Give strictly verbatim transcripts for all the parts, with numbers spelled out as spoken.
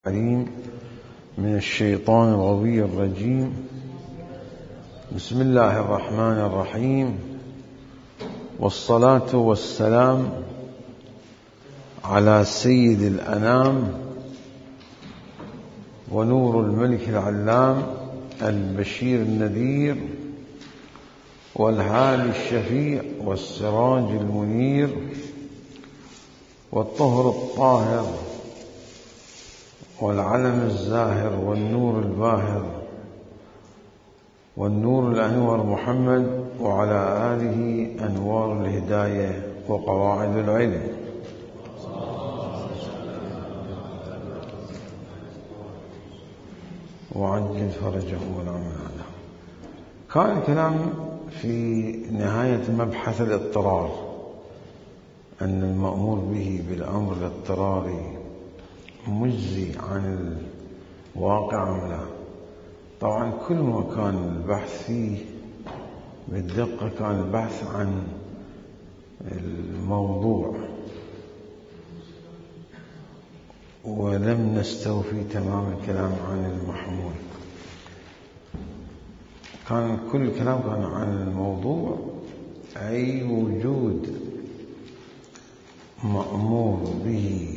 العليم من الشيطان الغوي الرجيم. بسم الله الرحمن الرحيم، والصلاة والسلام على سيد الأنام ونور الملك العلام البشير النذير والهادي الشفيع والسراج المنير والطهر الطاهر والعلم الزاهر والنور الباهر والنور الأنور محمد وعلى آله أنوار الهداية وقواعد العلم. وعجل فرجه والعمل له. كان الكلام في نهاية مبحث الاضطرار أن المأمور به بالأمر الاضطراري مجزي عن الواقع أم لا. طبعا كل ما كان البحث فيه بالدقة كان البحث عن الموضوع، ولم نستوفي تمام الكلام عن المحمول. كان كل الكلام كان عن الموضوع، أي وجود مأمور به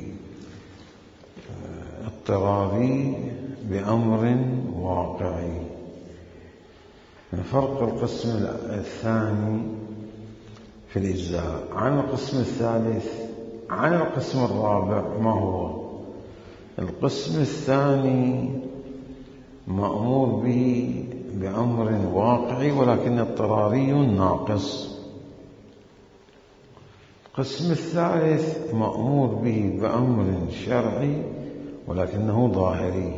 اضطراري بأمر واقعي. فرق القسم الثاني في الإجزاء عن القسم الثالث عن القسم الرابع ما هو؟ القسم الثاني مأمور به بأمر واقعي ولكن اضطراري ناقص. القسم الثالث مأمور به بأمر شرعي ولكنه ظاهري.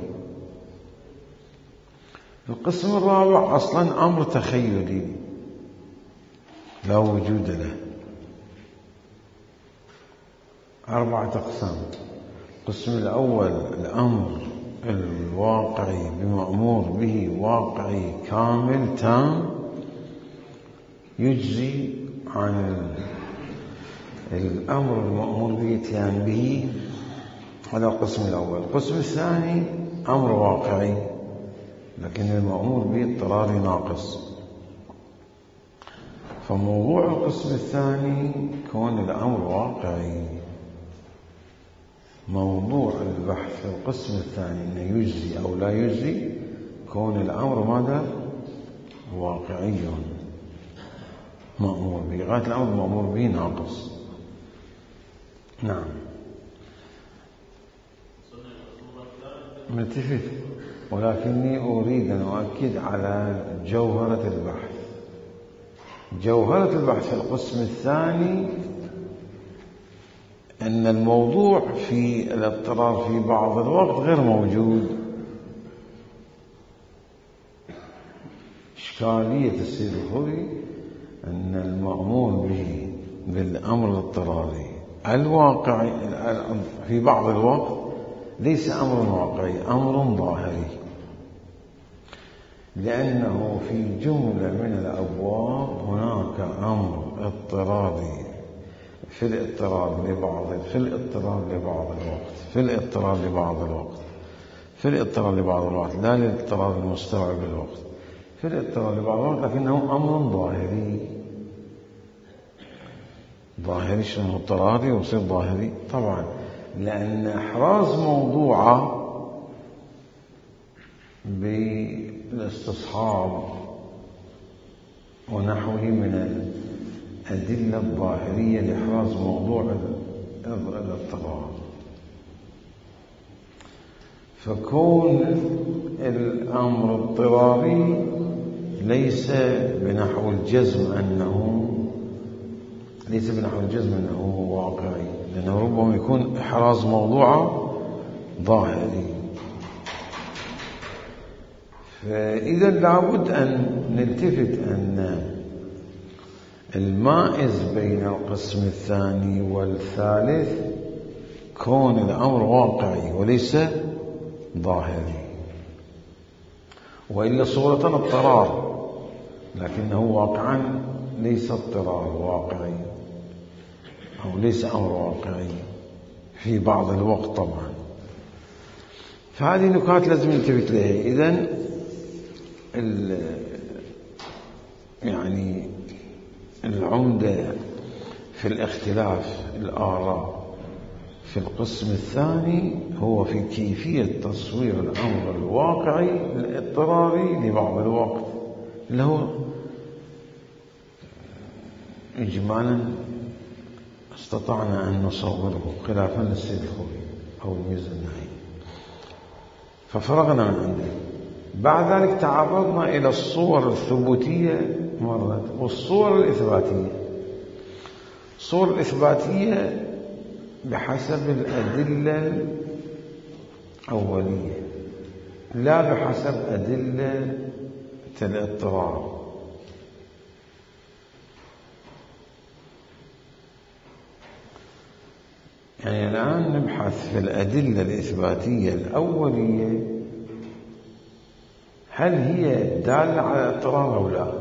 القسم الرابع أصلا أمر تخيلي لا وجود له. أربعة أقسام. القسم الأول الأمر الواقعي بمأمور به واقعي كامل تام يجزي عن الأمر المأمور به اتيان به. هذا القسم الأول. القسم الثاني أمر واقعي لكن المأمور به اضطراري ناقص. فموضوع القسم الثاني كون الأمر واقعي. موضوع البحث في القسم الثاني أنه يجزي أو لا يجزي كون الأمر ماذا؟ واقعي مأمور به. غاية الأمر مأمور به ناقص. نعم ملتفت، ولكني أريد أن أؤكد على جوهرة البحث. جوهرة البحث في القسم الثاني أن الموضوع في الاضطرار في بعض الوقت غير موجود. إشكالية السيد الخوئي أن المأمور به بالأمر الاضطراري الواقعي في بعض الوقت ليس أمر واقعي، أمر ظاهري، لأنه في جملة من الأبواب هناك أمر اضطراري في الاضطرار لبعض في الاضطرار لبعض الوقت في الاضطرار لبعض الوقت في الاضطرار لبعض الوقت لا للاضطرار المستوعب الوقت في الاضطرار لبعض الوقت، لكنه أمر ظاهري. ظاهري شنو اضطراري ويصير ظاهري؟ طبعا لأن إحراز موضوعه بالاستصحاب ونحوه من الأدلة الظاهرية لإحراز موضوع الاضطرار. فكون الأمر اضطراري ليس بنحو الجزم أنه ليس بنحو الجزم أنه واقعي، لأنه ربما يكون إحراز موضوعه ظاهري. فإذا لابد أن نلتفت أن المائز بين القسم الثاني والثالث كون الأمر واقعي وليس ظاهري، وإلا صورة اضطرار لكنه واقعا ليس اضطرار واقعي أو ليس أمر واقعي. في بعض الوقت طبعا. فهذه نكات لازم نلتفت لها. إذن يعني العمدة في الاختلاف الآراء في القسم الثاني هو في كيفية تصوير الأمر الواقعي الاضطراري لبعض الوقت، اللي هو إجمالا استطعنا أن نصوره خلافا للسيد الخوي أو الميزة النهائي. ففرغنا من عنده. بعد ذلك تعرضنا إلى الصور الثبوتية مرة والصور الإثباتية. الصور الإثباتية بحسب الأدلة الأولية لا بحسب أدلة الاضطرار. يعني الآن نبحث في الأدلة الإثباتية الأولية هل هي دالة على الاضطرار أو لا.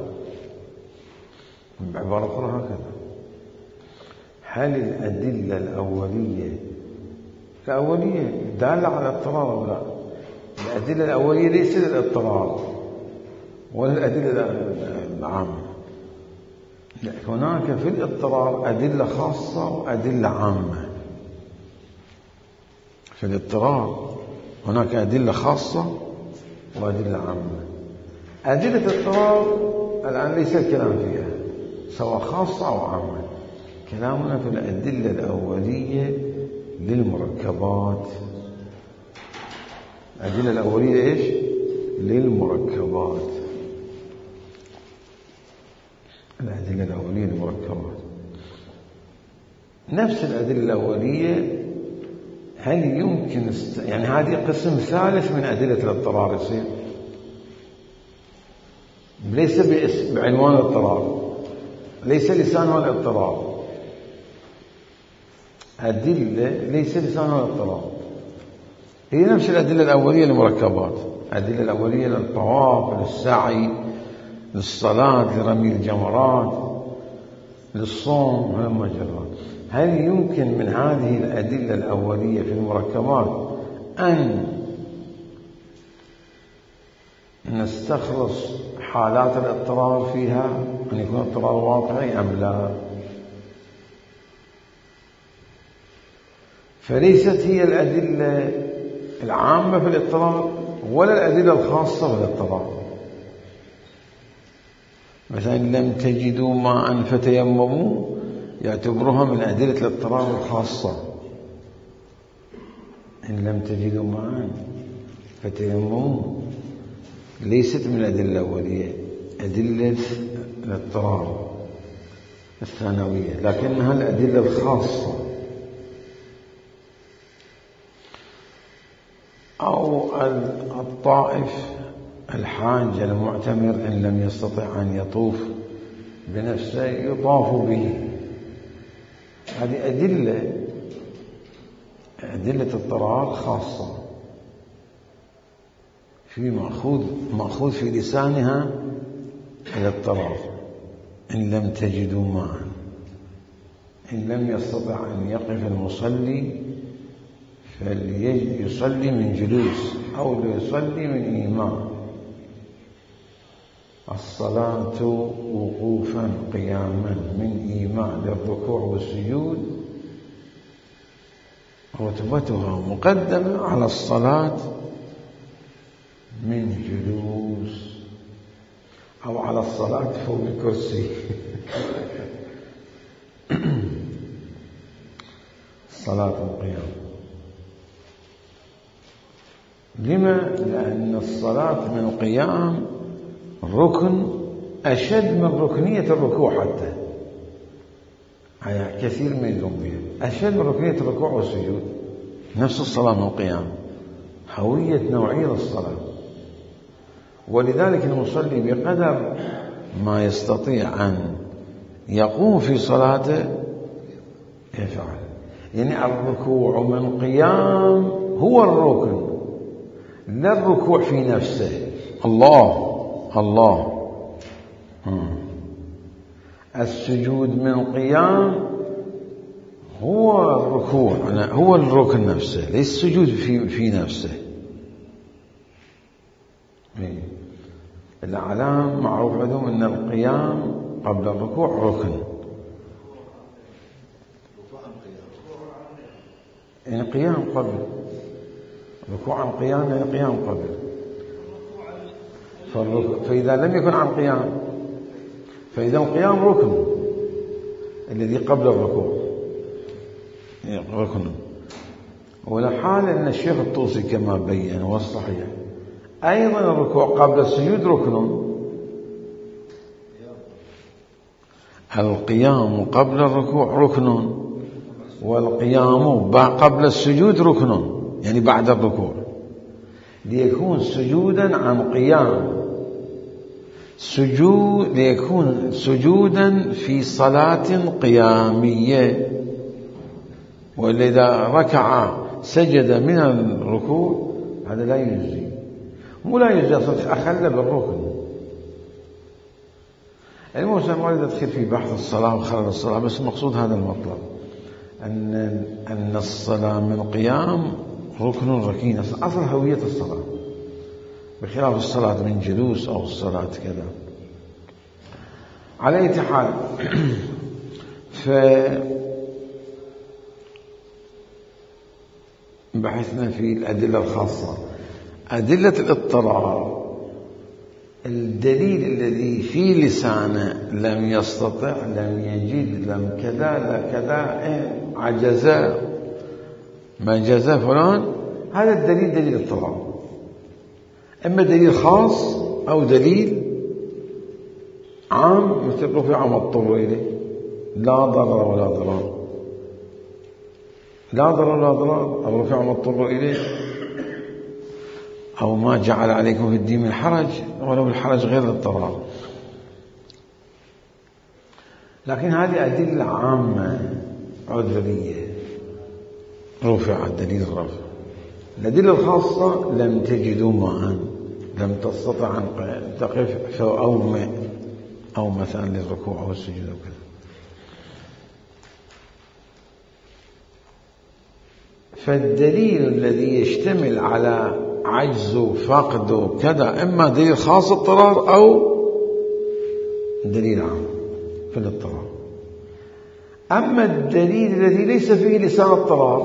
بعبارة أخرى هكذا، هل الأدلة الأولية الأولية دالة على الاضطرار أو لا. الأدلة الأولية ليست الاضطرار ولا الأدلة العامة. هناك في الاضطرار أدلة خاصة وأدلة عامة. في الاضطرار هناك أدلة خاصة وأدلة عامة. أدلة الاضطرار الآن ليس الكلام فيها سواء خاصة أو عامة. كلامنا في الأدلة الأولية للمركبات. الأدلة الأولية إيش؟ للمركبات. الأدلة الأولية للمركبات نفس الأدلة الأولية. هل يمكن است... يعني هذه قسم ثالث من أدلة الاضطرار يصير، ليس بعنوان الاضطرار، ليس لسانها الاضطرار. أدلة ليس لسانها الاضطرار، هي نفس الأدلة الأولية للمركبات. الأدلة الأولية للطواف، للسعي، للصلاة، لرمي الجمرات، للصوم والمجرات. هل يمكن من هذه الأدلة الأولية في المركبات أن نستخلص حالات الاضطرار فيها، أن يكون اضطرار واقعي أم لا؟ فليست هي الأدلة العامة في الاضطرار ولا الأدلة الخاصة في الاضطرار. مثلا لم تجدوا ماء فتيمموا يعتبرها من أدلة الاضطرار الخاصة. إن لم تجدوا ماء فتيمموا ليست من الأدلة الأولية، أدلة الاضطرار الثانوية، لكنها الأدلة الخاصة. أو الطائف الحاج المعتمر إن لم يستطع أن يطوف بنفسه يطاف به. هذه أدلة أدلة اضطرار خاصة في مأخوذ مأخوذ في لسانها الاضطرار. إن لم تجدوا ماء، إن لم يستطع أن يقف المصلي فليصلي من جلوس أو ليصلي من إيماء. الصلاة وقوفا قياما من إيماء للركوع والسجود رتبتها مقدمة على الصلاة من جلوس أو على الصلاة فوق الكرسي. الصلاة والقيام. لما؟ لأن الصلاة من القيام ركن أشد من ركنية الركوع، حتى يعني كثير من الأنبياء أشد من ركنية الركوع والسجود. نفس الصلاة من القيام هوية نوعية الصلاة. ولذلك المصلي بقدر ما يستطيع أن يقوم في صلاته يفعل. يعني الركوع من قيام هو الركن، لا الركوع في نفسه. الله الله السجود من قيام هو الركوع، هو الركن نفسه، ليس السجود في في نفسه. الأعلام معروف عندهم أن القيام قبل الركوع ركن. يعني قيام قبل ركوع عن قيام، يعني قيام قبل. فإذا لم يكن عن قيام فإذا القيام ركن الذي قبل الركوع ركن. ولحال أن الشيخ الطوسي كما بين والصحيح أيضا الركوع قبل السجود ركن. القيام قبل الركوع ركن، والقيام قبل السجود ركن، يعني بعد الركوع، ليكون سجودا عن قيام، سجود ليكون سجودا في صلاة قيامية. وإذا ركع سجد من الركوع هذا لا يجزي، مو لا يجزي أصلا، أخل بالركن. المهم ما أريد أدخل في بحث الصلاة وخلل الصلاة، بس المقصود هذا المطلب، أن أن الصلاة من قيام ركن ركين، أصل هوية الصلاة، بخلاف الصلاة من جلوس أو الصلاة كذا. على أي حال، فبحثنا في الأدلة الخاصة. أدلة الاضطرار، الدليل الذي في لسانه لم يستطع، لم يجد، لم كذا، لا كذا، عجز، ما جزى فلان، هذا الدليل دليل اضطرار، إما دليل خاص أو دليل عام، مثل رفع ما اضطر إليه، لا ضرر ولا ضرار، لا ضرر ولا ضرار، أو رفع ما اضطر إليه، أو ما جعل عليكم في الدين من حرج، ولو الحرج غير الاضطرار. لكن هذه أدلة عامة عذرية رفع الدليل الرفع. الأدلة الخاصة لم تجدوا ماء، لم تستطع أن تقف أو ماء أو مثلا للركوع أو السجود أو كذا. فالدليل الذي يشتمل على عجز فقد كذا إما دليل خاص اضطرار أو دليل عام في الاضطرار. أما الدليل الذي ليس فيه لسان اضطرار،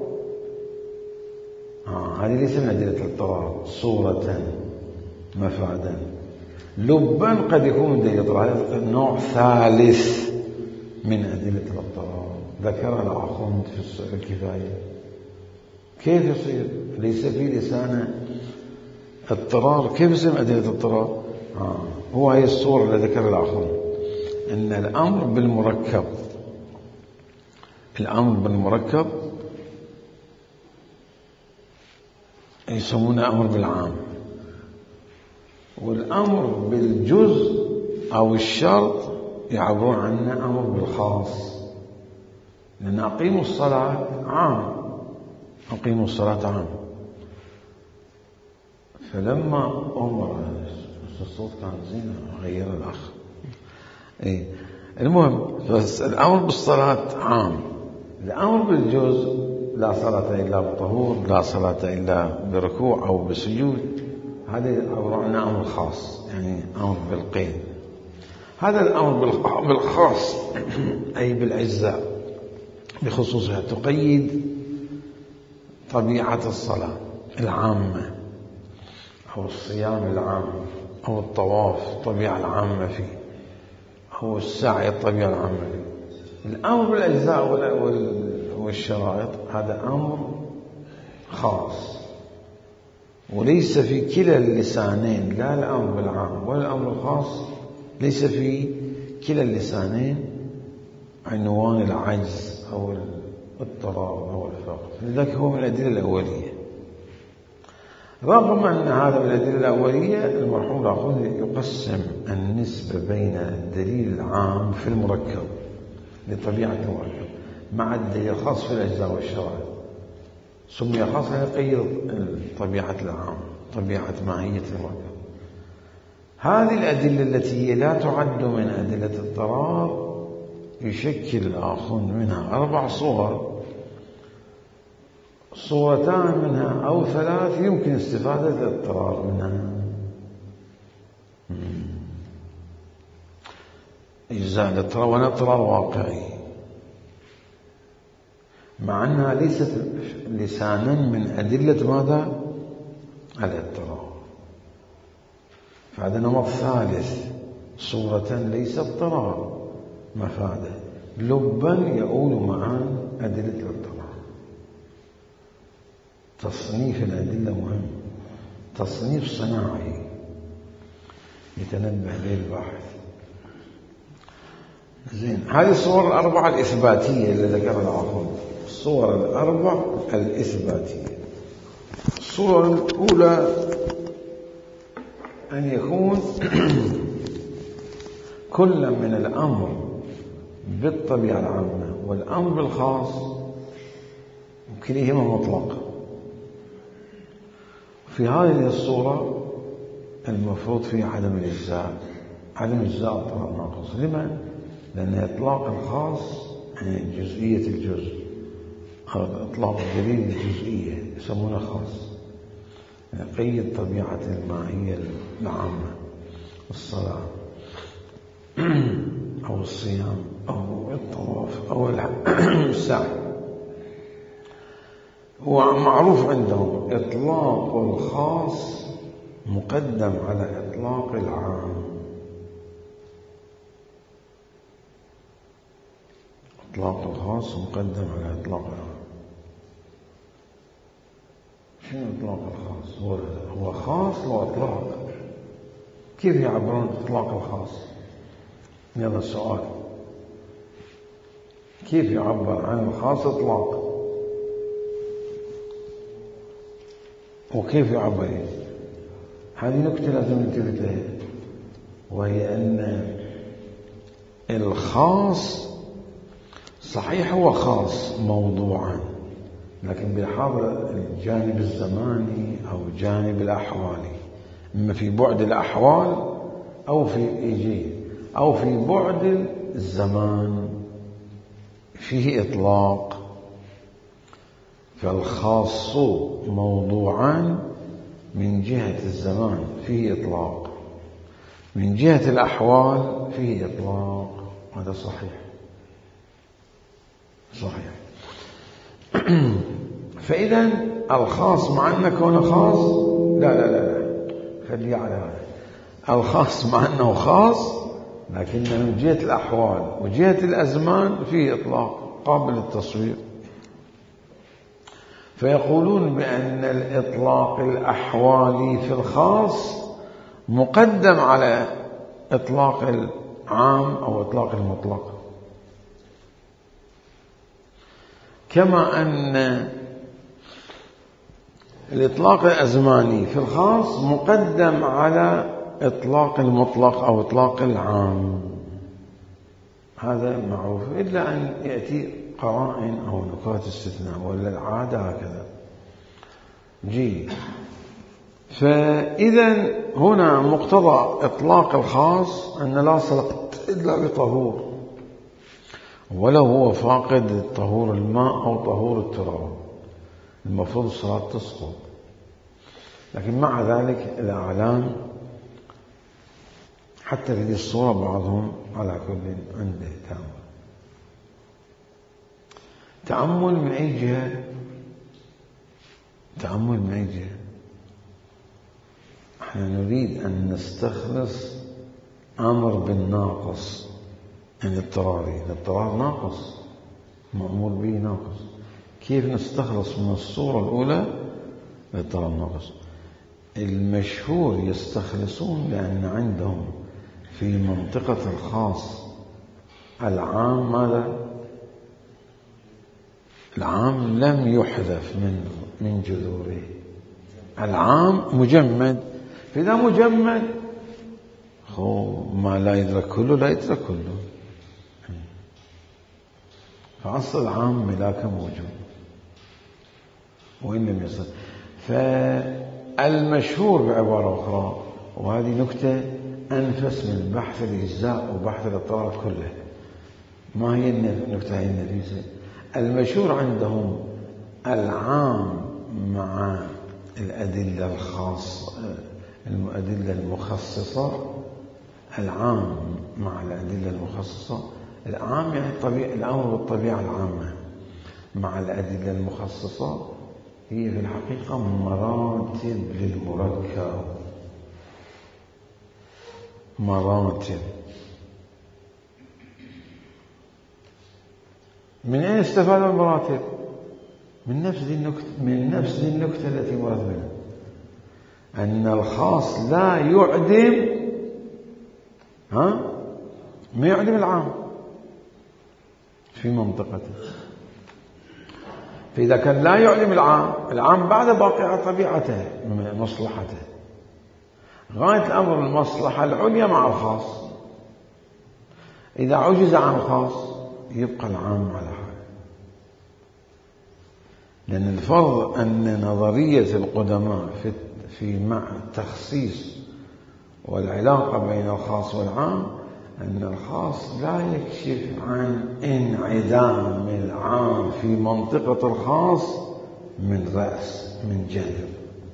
آه هذه ليس من أدلة الاضطرار، صورة مفادا لبا قد يكون دليل اضطرار، هذا نوع ثالث من أدلة الاضطرار ذكر الأخوند في الكفاية. كيف يصير ليس في لسانه اضطرار؟ كيف يصير أدلة الاضطرار؟ آه هو هي الصورة اللي ذكر الأخوند، أن الأمر بالمركب، الأمر بالمركب يسمونه أمر بالعام، والأمر بالجزء أو الشرط يعبرون عنه أمر بالخاص. لأن أقيموا الصلاة عام، أقيموا الصلاة عام. فلما أمر الصوت كان زين غير الأخ إيه. المهم الأمر بالصلاة عام، الأمر بالجزء لا صلاة إلا بطهور، لا صلاة إلا بركوع أو بسجود، هذا يعبر عنه أمر خاص، يعني أمر بالقيد. هذا الأمر بالخاص أي بالأجزاء بخصوصها تقيد طبيعة الصلاة العامة أو الصيام العام أو الطواف الطبيعة العامة فيه أو السعي الطبيعة العامة فيه. الأمر بالأجزاء والشرائط هذا أمر خاص، وليس في كلا اللسانين، لا الأمر بالعام ولا الأمر الخاص، ليس في كلا اللسانين عنوان العجز أو الاضطرار أو الفقر. لذلك هو من الأدلة الأولية. رغم أن هذا من الأدلة الأولية، المرحوم الأخوذ يقسم النسبة بين الدليل العام في المركب لطبيعة المركب مع الدليل الخاص في الأجزاء والشرائط. سمي خاص ليقيد طبيعة العام، طبيعة ماهية المركب. هذه الأدلة التي هي لا تعد من أدلة الاضطرار يشكل الآخذ منها أربع صور، صورتان منها أو ثلاث يمكن استفادة الاضطرار منها. إجزاء الاضطرار والاضطرار واقعي، مع أنها ليست لسانا من أدلة ماذا؟ الاضطرار. فهذا نمط ثالث، صورة ليس اضطرار مفادة، لبا يؤول معان أدلة الاضطرار. تصنيف الأدلة مهم، تصنيف صناعي يتنبه به الباحث. زين، هذه الصور الأربعة الإثباتية اللي ذكرها العقل، الصور الأربع الإثباتية. الصورة الأولى أن يكون كل من الأمر بالطبيعة العامة والأمر بالخاص كليهما مطلق. في هذه الصورة المفروض فيه عدم الإجزاء، عدم إجزاء اضطرار ناقص. لما؟ لأن إطلاق الخاص يعني جزئية الجزء، أو إطلاق الدليل الجزئية يسمونه خاص، يعني قيد طبيعة الماهية العامة، الصلاة أو الصيام أو الطواف أو السعي. هو معروف عندهم إطلاق الخاص مقدم على إطلاق العام. إطلاق الخاص مقدم على إطلاق العام. شنو إطلاق الخاص؟ هو هو خاص وإطلاق. كيف يعبرون إطلاق الخاص؟ يلا السؤال، كيف يعبر عن الخاص إطلاق؟ وكيف يعبر؟ هذه نكتة لازم ننتبه لها، وهي أن الخاص صحيح هو خاص موضوعا، لكن بحاضر الجانب الزماني أو الجانب الأحوالي، إما في بعد الأحوال أو في إيجي أو في بعد الزمان فيه إطلاق. فالخاص موضوعان من جهة الزمان فيه إطلاق، من جهة الأحوال فيه إطلاق. هذا صحيح صحيح. فإذا الخاص مع أنه كونه خاص، لا لا لا لا خليه على هذا، الخاص مع أنه خاص لكنه من جهة الأحوال وجهة الأزمان فيه إطلاق قابل للتصوير. فيقولون بأن الإطلاق الأحوالي في الخاص مقدم على إطلاق العام أو إطلاق المطلق، كما أن الإطلاق الأزماني في الخاص مقدم على إطلاق المطلق أو إطلاق العام. هذا معروف، إلا أن يأتي قرائن أو نكات استثناء، ولا العادة هكذا. جي فإذا هنا مقتضى إطلاق الخاص أن لا صلاة إلا بطهور، ولو هو فاقد طهور الماء أو طهور التراب المفروض الصلاة تسقط. لكن مع ذلك الأعلام حتى في هذه الصورة بعضهم على كل عنده تأمل. تأمل من أي جهة؟ تأمل من أي جهة؟ احنا نريد أن نستخلص أمر بالناقص يعني اضطراري، الاضطرار ناقص، مأمور به ناقص. كيف نستخلص من الصورة الأولى الاضطرار ناقص؟ المشهور يستخلصون لأن عندهم في منطقة الخاص العام ماذا؟ العام لم يحذف من من جذوره، العام مجمد. فإذا مجمد هو ما لا يدرك كله لا يدرك كله، فأصل العام ملاك موجود وإن لم يصل. فالمشهور بعبارة أخرى، وهذه نكتة أنفس من بحث الإجزاء وبحث الاضطرار كله، ما هي النكتة هي النفيسة؟ المشهور عندهم العام مع الأدلة الخاصة الأدلة المخصصة العام مع الأدلة المخصصة. العام يعني الطبيعة، الأمر بالطبيعة العامة، مع الأدلة المخصصة هي في الحقيقة مراتب للمركب، مراتب. من أين استفاد المراتب؟ من نفس ذي النكتة، من نفس ذي النكتة التي مرت بنا، أن الخاص لا يعدم ها ما يعدم العام في منطقته. فإذا كان لا يعدم العام، العام بعد باقي على طبيعته مصلحته، غاية الأمر المصلحة العليا مع الخاص. إذا عجز عن الخاص يبقى العام على حاله. لأن الفرض أن نظرية القدماء في في مع التخصيص والعلاقة بين الخاص والعام أن الخاص لا يكشف عن انعدام العام في منطقة الخاص من رأس، من جانب.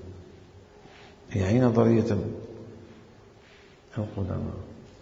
هي نظرية القدماء.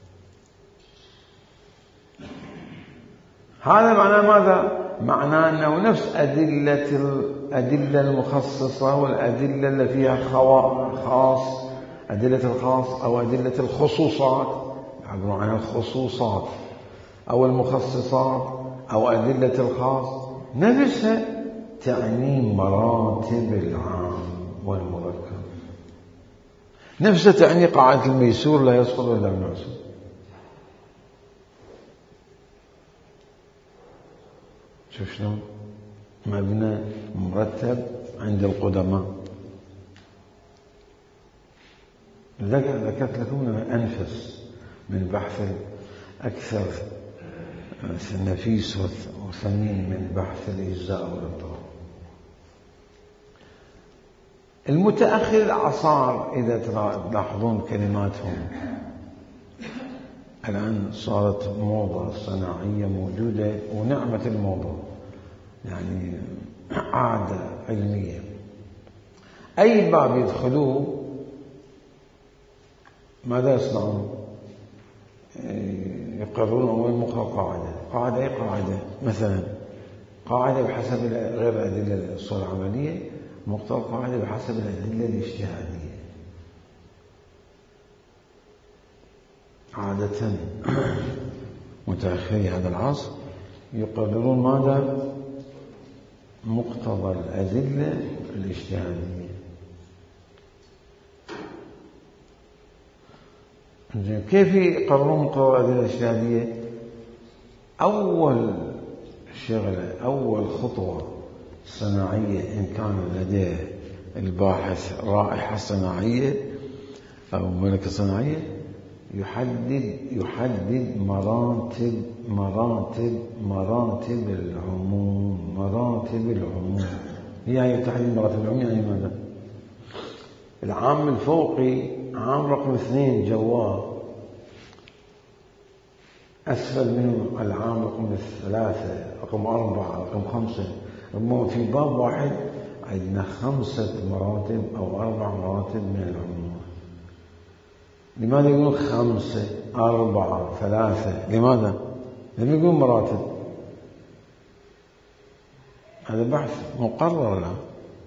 هذا معناه ماذا؟ معناه أنه نفس أدلة الأدلة المخصصة والأدلة التي فيها خاص، أدلة الخاص أو أدلة الخصوصات، يعبرون عن الخصوصات أو المخصصات أو أدلة الخاص، نفسها تعني مراتب العام والمركب، نفسها تعني قاعدة الميسور لا يسقط إلا بالمعسور. شوف شلون مبنى مرتب عند القدماء. ذكرت لكم أنفس من بحث أكثر نفيس وثمين من بحث الإجزاء والاضطراب. المتأخر الأعصار إذا تلاحظون كلماتهم الآن صارت موضة صناعية موجودة، ونعمة الموضة يعني عادة علمية. أي باب يدخلوه ماذا يصنعون؟ يقررون أول مقرر قاعدة، قاعدة أي قاعدة؟ مثلا قاعدة بحسب غير الأدلة الصورة العملية، مقتضى قاعدة بحسب الأدلة الاجتهادية. عادة متأخري هذا العصر يقررون ماذا؟ مقتضى الأدلة الاجتهادية. كيف يقررون مقتضى الأدلة الاجتهادية؟ أول شغلة، أول خطوة صناعية إن كان لديه الباحث رائحة صناعية أو ملكة صناعية، يحدد يحدد مراتب مراتب مراتب العموم مراتب العموم يعني تحديد مراتب العموم يعني ماذا؟ العام الفوقي عام رقم اثنين جواه، أسفل منه العام رقم ثلاثة، رقم أربعة، رقم خمسة. ربما في باب واحد عندنا خمسة مراتب أو أربع مراتب من العموم. لماذا يقولون خمسة أربعة ثلاثة؟ لماذا؟ لم يقولون مراتب. هذا بحث مقرر له،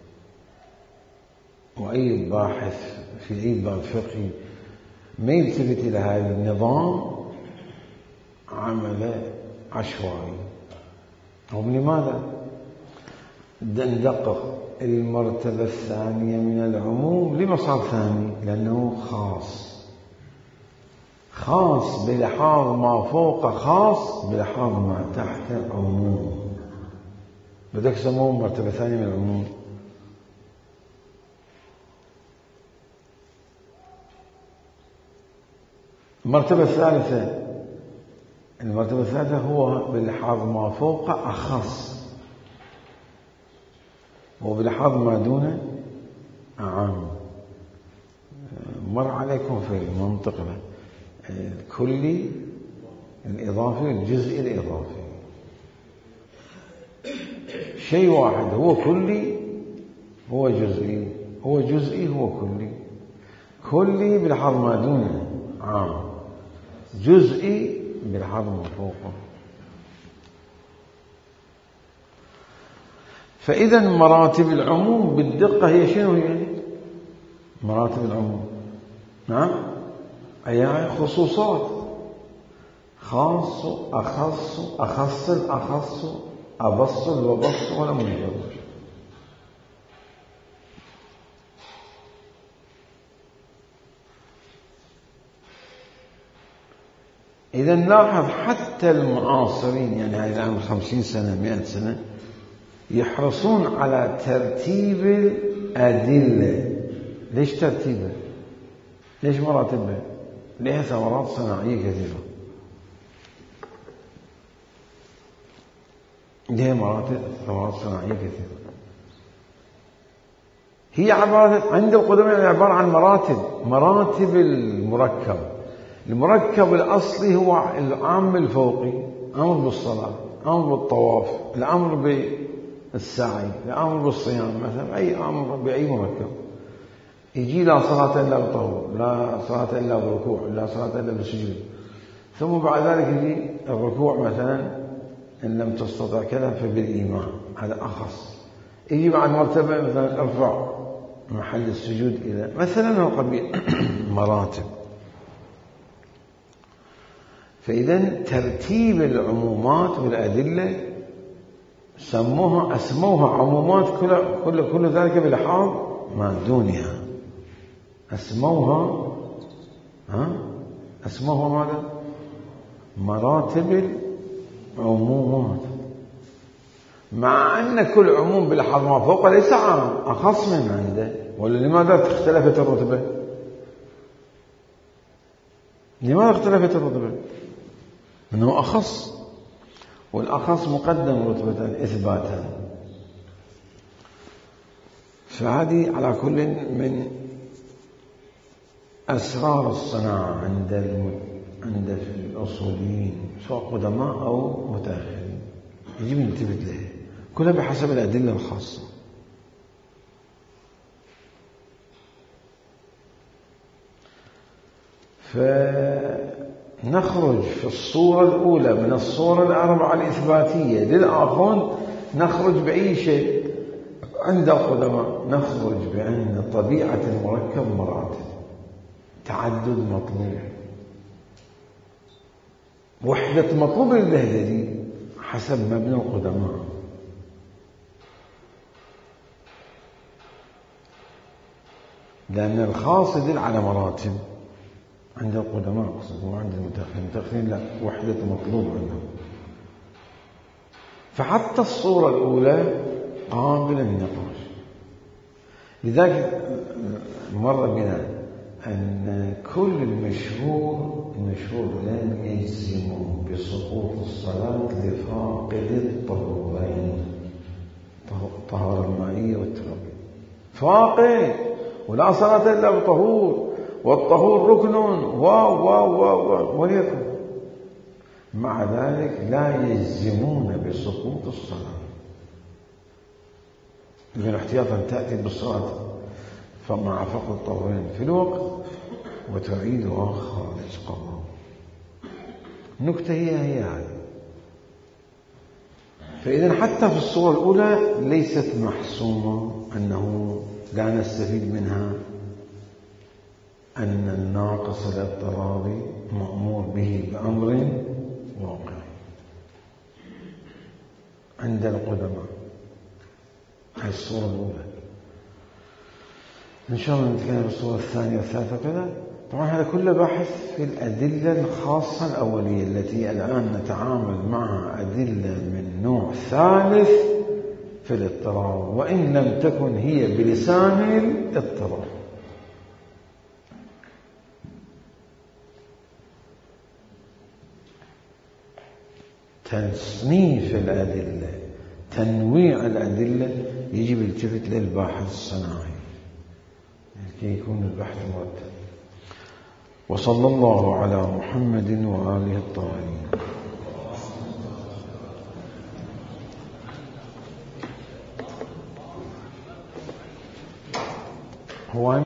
وأي باحث في أي باب فقهي ما يلتفت إلى هذا النظام عمل عشوائي. أو لماذا؟ ندقق المرتبة الثانية من العموم. لما صار ثاني؟ لأنه خاص، خاص بلحاظ ما فوق خاص بلحاظ ما تحت عموم. بدك تسموه مرتبة ثانية من العموم. المرتبة الثالثة، المرتبة الثالثة هو بلحاظ ما فوق أخص، وبلحاظ ما دون أعم. مر عليكم في المنطق الكلي الإضافي الجزئي الإضافي. شيء واحد هو كلي هو جزئي، هو جزئي هو كلي. كلي بالحظ ما دونه عام، جزئي بالحظ ما فوقه. فإذا مراتب العموم بالدقة هي شنو هي؟ مراتب العموم نعم أي خصوصات، خاص أخص أخص أخص أبص وبص ولا مجرد. إذا نلاحظ حتى المعاصرين، يعني هاي الآن خمسين سنة مئة سنة، يحرصون على ترتيب الأدلة. ليش ترتيبها؟ ليش مراتبها؟ لها ثمرات صناعية كثيرة، لها مراتب ثمرات صناعية كثيرة. هي عبارة عند القدماء عبارة عن مراتب، مراتب المركب. المركب الأصلي هو الأمر الفوقي، أمر بالصلاة، أمر بالطواف، الأمر بالسعي، الأمر بالصيام مثلا، أي أمر بأي مركب. يجي لا صلاة إلا بطهور، لا صلاة إلا بركوع، لا صلاة إلا بسجود. ثم بعد ذلك يجي الركوع مثلا إن لم تستطع كذا فبالإيمان، هذا أخص. يجي بعد مرتبة مثلا ارفع محل السجود إلى مثلا قبيل مراتب. فإذا ترتيب العمومات والأدلة سموها أسموها عمومات، كل كل كل ذلك بلحاظ ما دونها. أسموها ها أسموها ماذا؟ مراتب العمومات، مع أن كل عموم بلحاظ ما فوق ليس عام، أخص من عنده. ولا لماذا اختلفت الرتبة؟ لماذا اختلفت الرتبة؟ أنه أخص، والأخص مقدم رتبة إثباتا. فهذه على كل من أسرار الصناعة عند عند الأصوليين سواء قدماء أو متأخرين، يجب ننتبه له، كلها بحسب الأدلة الخاصة. فنخرج في الصورة الأولى من الصورة الأربعة الإثباتية للآخر، نخرج بأي شيء عند القدماء؟ نخرج بأن طبيعة المركب مراتب، تعدد مطلوب، وحدة مطلوب للهدي حسب مبنى القدماء. لأن الخاص يدل على مراتب عند القدماء أقصد، وعند المتأخرين. المتأخرين لا، وحدة مطلوب عندهم. فحتى الصورة الأولى قابلة للنقاش. لذلك مر بنا أن كل المشهور المشهور لن يجزم بسقوط الصلاة لفاقد الطهورين، الطهارة المائية والترابية. فاقد، ولا صلاة إلا بطهور، والطهور ركن و و و وليكن. مع ذلك لا يجزمون بسقوط الصلاة. إذن احتياطا تأتي بالصلاة فمع فقد الطهورين في الوقت وتعيدها خارج قضاء. النكتة هي هي هذه. فإذا حتى في الصورة الأولى ليست محسومة، أنه لا نستفيد منها أن الناقص الاضطراري مأمور به بأمر واقع عند القدماء. هذه الصورة الأولى. إن شاء الله نتكلم بالصورة الثانية والثالثة كذا. طبعا هذا كله باحث في الأدلة الخاصة الأولية التي الآن نتعامل معها أدلة من نوع ثالث في الاضطرار، وإن لم تكن هي بلسان الاضطرار. تصنيف الأدلة، تنويع الأدلة، يجب التفت للباحث الصناعي كي يكون البحث مرتب. وصلى الله على محمد وآله الطاهرين. هو